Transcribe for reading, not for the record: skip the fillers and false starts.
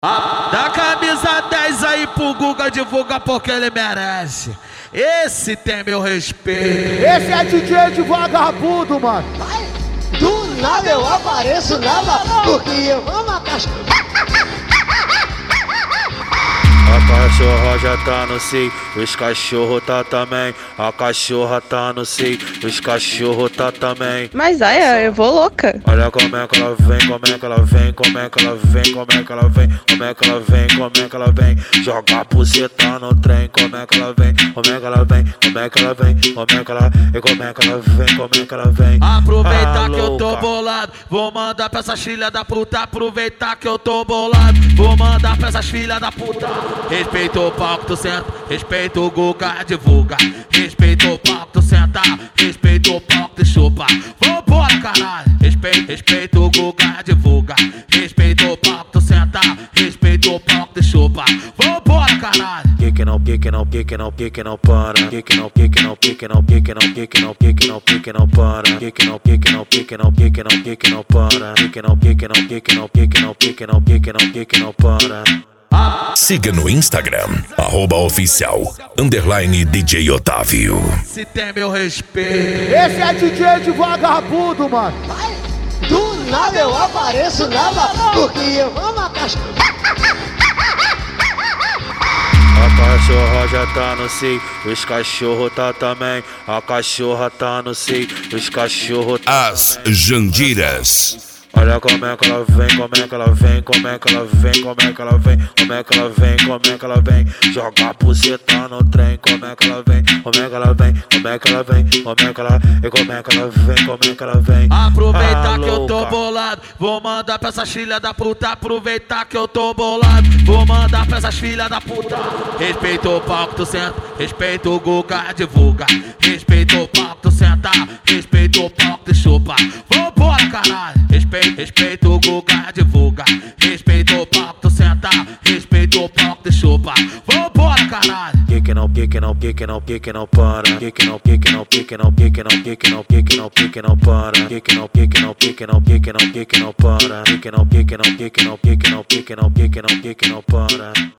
Dá camisa 10 aí pro Guga, divulga porque ele merece. Esse tem meu respeito. Esse é DJ de vagabundo, mano. Do nada eu apareço nada, porque eu amo a caixa. A cachorra já tá no cio, os cachorro tá também. A cachorra tá no cio, os cachorro tá também. Mas ai, eu vou louca. Olha como é que ela vem, como é que ela vem, como é que ela vem, como é que ela vem, como é que ela vem, como é que ela vem. Joga a buceta no trem, como é que ela vem, como é que ela vem, como é que ela vem, como é que ela, e como é que ela vem, como é que ela vem. Aproveitar que eu tô bolado, vou mandar pra essas filhas da puta. Aproveitar que eu tô bolado, vou mandar pra essas filhas da puta. Respeita o palco, tu senta, respeita o Guga, divulga. Respeita o palco, tu senta, respeita o palco, tu chupa. Vambora, caralho. Respeita o Guga, divulga. Respeita o palco, tu senta, respeita o palco, tu chupa. Vambora, caralho. Que não para. Que não para. Que não para. Siga no Instagram, @oficial_DJ Otávio. Se tem meu respeito. Esse é DJ de vagabundo, mano. Do nada eu apareço nada, porque eu amo a caixa. A cachorra já tá no cio, os cachorro tá também. A cachorra tá no cio, os cachorro tá As Jandiras. Olha como é que ela vem, como é que ela vem, como é que ela vem, como é que ela vem, como é que ela vem, como é que ela vem. Joga a buceta no trem, como é que ela vem, como é que ela vem, como é que ela vem, como é que ela, e como é que ela vem, como é que ela vem. Aproveitar que eu tô bolado, vou mandar pra essas filhas da puta. Aproveitar que eu tô bolado, vou mandar pra essas filhas da puta. Respeita o palco, tu senta, respeita o Guga, divulga. Respeita o palco, tu senta, respeita o palco, tu chupa. Vambora, caralho. Respeita o Guga, divulga. Respeita o palco, tu senta, respeita o palco, tu chupa. Vambora, caralho. Que não para. Que não para. Que não para. Que não para. Que não para.